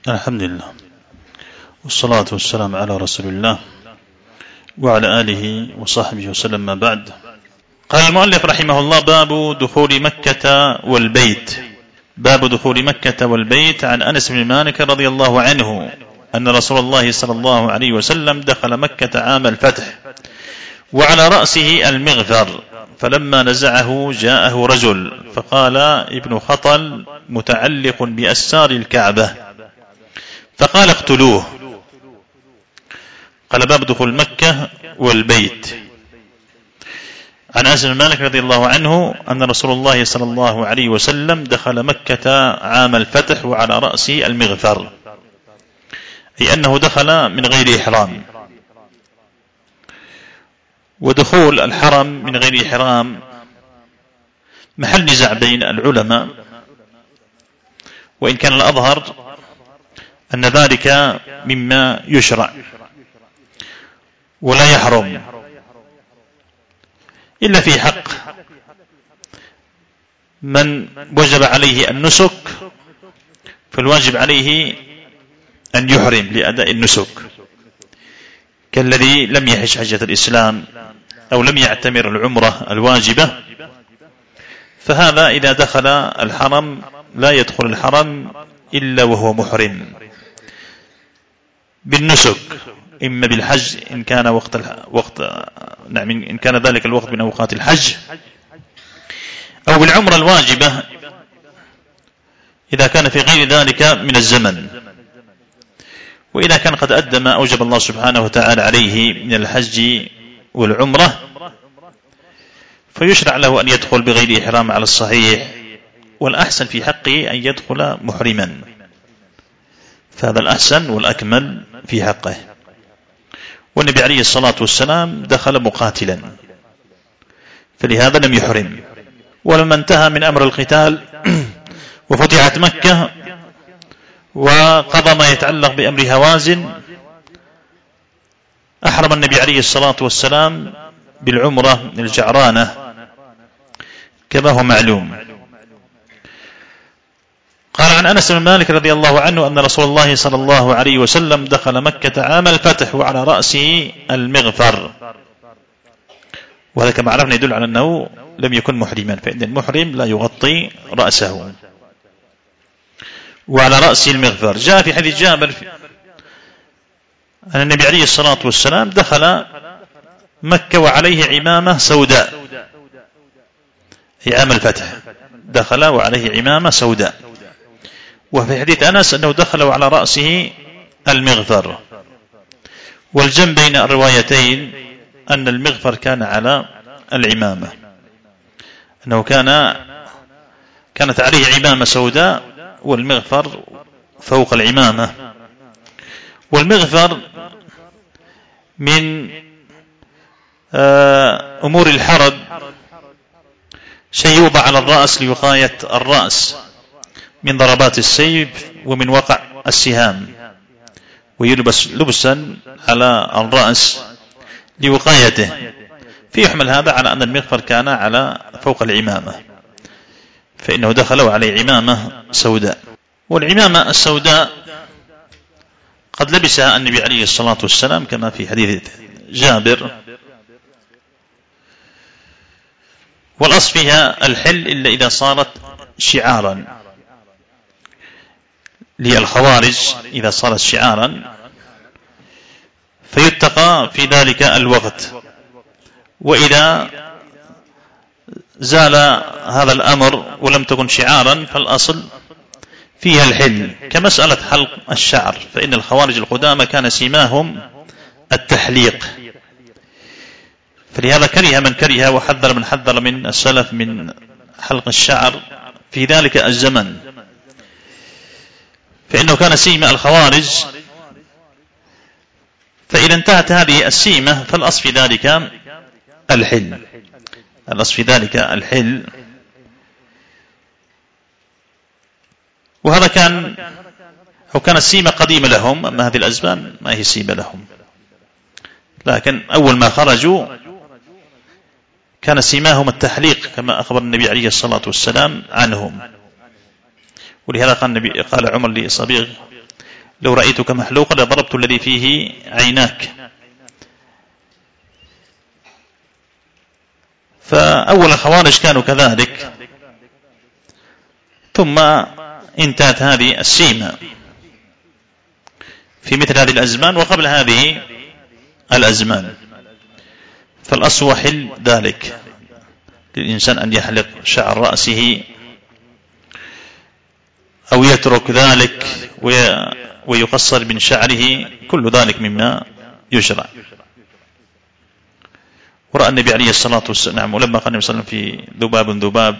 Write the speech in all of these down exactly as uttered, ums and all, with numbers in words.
الحمد لله والصلاة والسلام على رسول الله وعلى آله وصحبه وسلم، ما بعد. قال المؤلف رحمه الله: باب دخول مكة والبيت. باب دخول مكة والبيت. عن أنس بن مالك رضي الله عنه أن رسول الله صلى الله عليه وسلم دخل مكة عام الفتح وعلى رأسه المغفر، فلما نزعه جاءه رجل فقال: ابن خطل متعلق بأستار الكعبة، فقال: اقتلوه. قال: باب دخول مكة والبيت. عن أنس بن مالك رضي الله عنه أن رسول الله صلى الله عليه وسلم دخل مكة عام الفتح وعلى رأسه المغفر، أي أنه دخل من غير إحرام. ودخول الحرم من غير إحرام محل نزاع بين العلماء، وإن كان الأظهر أن ذلك مما يشرع ولا يحرم إلا في حق من وجب عليه النسك، فالواجب عليه أن يحرم لأداء النسك، كالذي لم يحج حجة الإسلام أو لم يعتمر العمرة الواجبة، فهذا إذا دخل الحرم لا يدخل الحرم إلا وهو محرم بالنسك، إما بالحج إن كان وقت وقت نعم إن كان ذلك الوقت من أوقات الحج، أو بالعمرة الواجبة إذا كان في غير ذلك من الزمن. وإذا كان قد أدى ما أوجب الله سبحانه وتعالى عليه من الحج والعمرة فيشرع له أن يدخل بغير إحرام على الصحيح، والأحسن في حقه أن يدخل محرما، فهذا الأحسن والأكمل في حقه. والنبي عليه الصلاة والسلام دخل مقاتلا فلهذا لم يحرم. ولما انتهى من أمر القتال وفتحت مكة وقضى ما يتعلق بأمر هوازن، أحرم النبي عليه الصلاة والسلام بالعمرة الجعرانة كما هو معلوم. قال عن أنس بن مالك رضي الله عنه أن رسول الله صلى الله عليه وسلم دخل مكة عام الفتح وعلى رأسه المغفر، وهذا كما عرفنا يدل على أنه لم يكن محرما، فإن المحرم لا يغطي رأسه، وعلى رأسه المغفر. جاء في حديث جابر أن النبي عليه الصلاة والسلام دخل مكة وعليه عمامة سوداء، في عام الفتح دخل وعليه عمامة سوداء. وفي حديث أنس أنه دخل وعلى رأسه المغفر. والجمع بين الروايتين أن المغفر كان على العمامة، أنه كان كانت عليه عمامة سوداء والمغفر فوق العمامة. والمغفر من أمور الحرب، شيء يوضع على الرأس لوقاية الرأس من ضربات السيف ومن وقع السهام، ويلبس لبسا على الرأس لوقايته، فيحمل هذا على أن المغفر كان على فوق العمامة، فإنه دخل عليه عمامة سوداء. والعمامة السوداء قد لبسها النبي عليه الصلاة والسلام كما في حديث جابر، والأصل فيها الحل إلا إذا صارت شعارا للخوارج، إذا صارت شعارا فيتقى في ذلك الوقت. وإذا زال هذا الأمر ولم تكن شعارا فالأصل فيها الحل، كمسألة حلق الشعر، فإن الخوارج القدامى كان سيماهم التحليق، فلهذا كره من كره وحذر من حذر من السلف من حلق الشعر في ذلك الزمن، فإنه كان سيمة الخوارج. فإذا انتهت هذه السيمة فالأصل في ذلك الحل، الأصل في ذلك الحل. وهذا كان أو كانت سيمة قديمة لهم، أما هذه الأزمان ما هي سيمة لهم، لكن أول ما خرجوا كان سيماهم التحليق كما أخبر النبي عليه الصلاة والسلام عنهم. ولهذا قال النبي قال عمر لصبيغ لو رأيتك محلوقا لضربت الذي فيه عيناك. فأول الخوارج كانوا كذلك، ثم انتهت هذه السيمة في مثل هذه الأزمان وقبل هذه الأزمان. فالأصل وحل ذلك للإنسان أن يحلق شعر رأسه أو يترك ذلك ويقصر من شعره، كل ذلك مما يشرع. ورأى النبي عليه الصلاة والسلام، ولما قال النبي صلى الله عليه وسلم في ذباب ذباب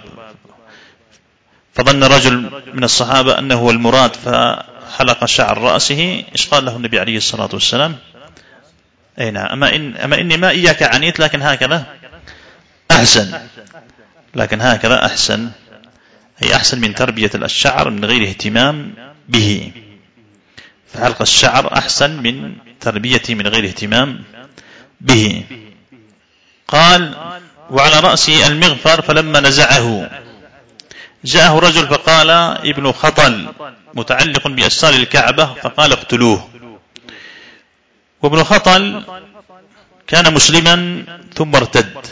فظن رجل من الصحابة أنه هو المراد فحلق شعر رأسه، إيش قال له النبي عليه الصلاة والسلام؟ أي نعم، أما, إن أما إني ما إياك عنيت، لكن هكذا أحسن، لكن هكذا أحسن، أي أحسن من تربية الشعر من غير اهتمام به. فحلق الشعر أحسن من تربيته من غير اهتمام به. قال: وعلى رأسه المغفر، فلما نزعه جاءه رجل فقال: ابن خطل متعلق بأستار الكعبة، فقال: اقتلوه. وابن خطل كان مسلما ثم ارتد،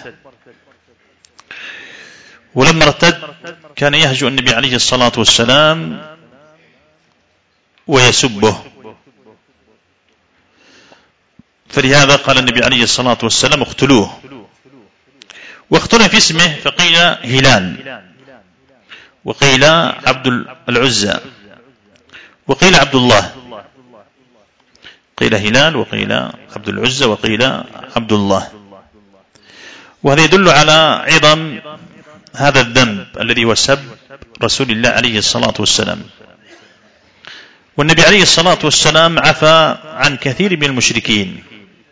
ولما ارتد كان يهجو النبي عليه الصلاة والسلام ويسبه، فلهذا قال النبي عليه الصلاة والسلام: اقتلوه. واختلف في اسمه، فقيل هلال، وقيل عبد العزى، وقيل عبد الله، قيل هلال وقيل عبد العزى وقيل عبد الله. وهذا يدل على عظم هذا الذنب الذي هو سب رسول الله عليه الصلاة والسلام. والنبي عليه الصلاة والسلام عفى عن كثير من المشركين،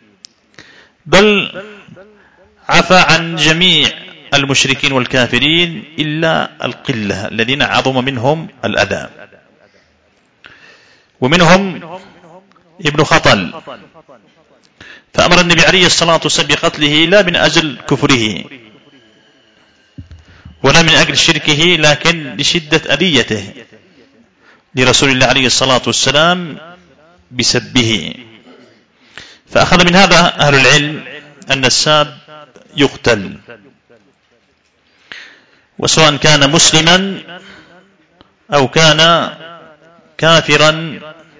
بل عفى عن جميع المشركين والكافرين إلا القلة الذين عظم منهم الأذى، ومنهم ابن خطل، فأمر النبي عليه الصلاة والسلام بقتله لا من أجل كفره ولا من أجل شركه، لكن لشدة أذيته لرسول الله عليه الصلاة والسلام بسبه. فأخذ من هذا أهل العلم أن الساب يقتل، وسواء كان مسلما أو كان كافرا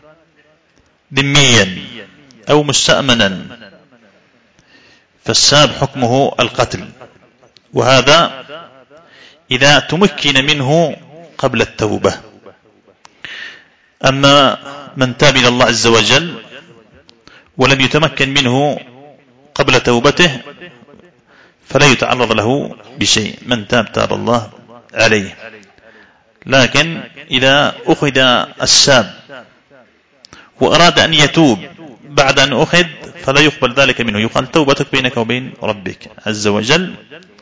ذميا أو مستأمنا، فالساب حكمه القتل، وهذا إذا تمكن منه قبل التوبة. أما من تاب إلى الله عز وجل ولم يتمكن منه قبل توبته فلا يتعرض له بشيء، من تاب تاب الله عليه. لكن إذا أخذ الساب وأراد أن يتوب بعد أن أخذ فلا يقبل ذلك منه، يقال توبتك بينك وبين ربك عز وجل،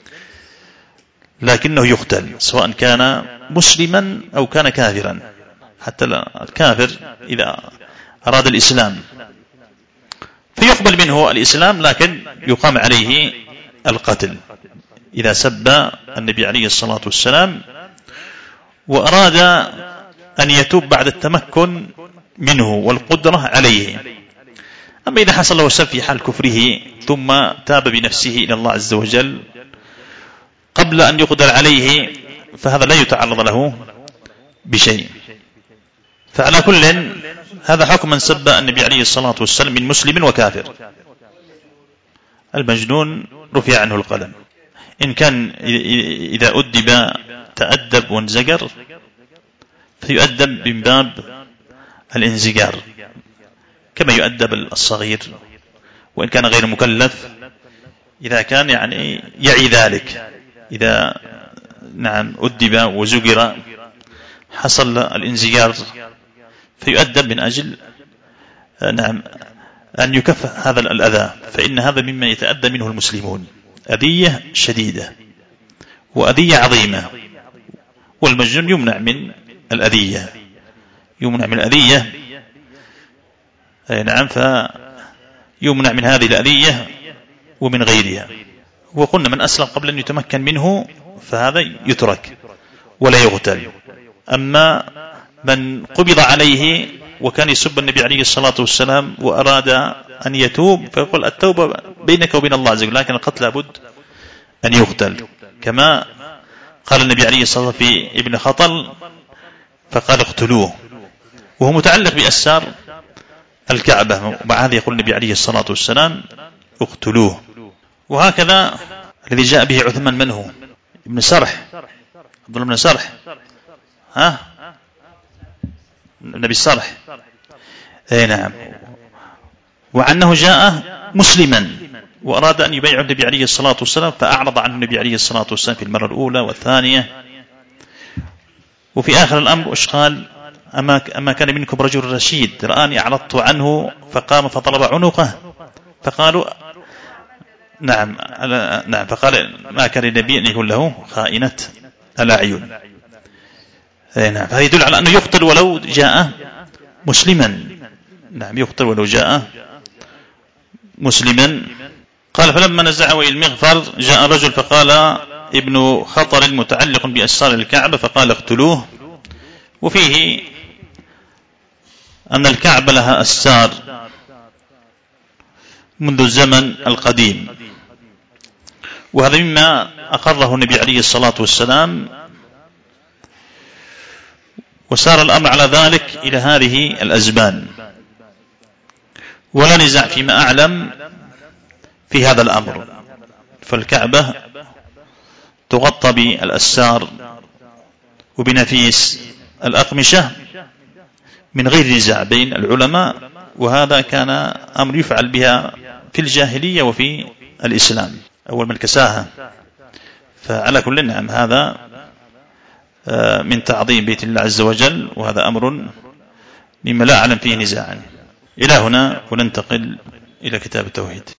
لكنه يقتل سواء كان مسلما أو كان كافرا. حتى الكافر إذا أراد الإسلام فيقبل منه الإسلام، لكن يقام عليه القتل إذا سب النبي عليه الصلاة والسلام وأراد أن يتوب بعد التمكن منه والقدرة عليه. أما إذا حصل له سب في حال كفره ثم تاب بنفسه إلى الله عز وجل قبل أن يقدر عليه فهذا لا يتعرض له بشيء. فعلى كل هذا حكم من سب النبي عليه الصلاة والسلام من مسلم وكافر. المجنون رفع عنه القلم، إن كان إذا أدب تأدب وانزجر فيؤدب من باب الانزجار كما يؤدب الصغير، وإن كان غير مكلف إذا كان يعني يعي ذلك. إذا نعم أدب وزجر حصل الانزجار فيؤدب من أجل نعم أن يكف هذا الأذى، فإن هذا مما يتأذى منه المسلمون، أذية شديدة وأذية عظيمة، والمجنون يمنع من الأذية، يمنع من الأذية نعم، فيمنع من هذه الأذية ومن غيرها. وقلنا من أسلم قبل أن يتمكن منه فهذا يترك ولا يغتل. أما من قبض عليه وكان يسب النبي عليه الصلاة والسلام وأراد أن يتوب فيقول التوبة بينك وبين الله عز وجل، لكن القتل لابد أن يقتل، كما قال النبي عليه الصلاة والسلام في ابن خطل فقال اقتلوه، وهو متعلق بأسار الكعبة، ومع هذا يقول النبي عليه الصلاة والسلام اقتلوه. وهكذا الذي جاء به عثمان من هو؟ ابن سرح، عبد الله بن سرح، ها النبي السرح، اي نعم، وعنه جاء مسلما وأراد أن يبيع النبي عليه الصلاة والسلام فأعرض عنه النبي عليه الصلاة والسلام في المرة الأولى والثانية، وفي آخر الأمر إيش قال؟ أما كان منكم رجل رشيد رآني أعرضت عنه فقام فطلب عنقه، فقالوا نعم نعم، فقال ما كان للنبي أن يقول له خائنة الأعين. نعم، هذا يدل على أنه يقتل ولو جاء مسلما. نعم، يقتل ولو جاء مسلما. قال فلما نزعوا إلى المغفر جاء رجل فقال ابن خطر متعلق بأسار الكعبة فقال اقتلوه. وفيه أن الكعبة لها أسار منذ الزمن القديم، وهذا مما أقره النبي عليه الصلاة والسلام، وسار الأمر على ذلك إلى هذه الأزمان، ولا نزاع فيما أعلم في هذا الأمر، فالكعبة تغطى بالأسار وبنفيس الأقمشة من غير نزاع بين العلماء، وهذا كان أمر يفعل بها في الجاهلية وفي الإسلام أول من كساها. فعلى كل نعم هذا من تعظيم بيت الله عز وجل، وهذا أمر مما لا أعلم فيه نزاعا. إلى هنا وننتقل إلى كتاب التوحيد.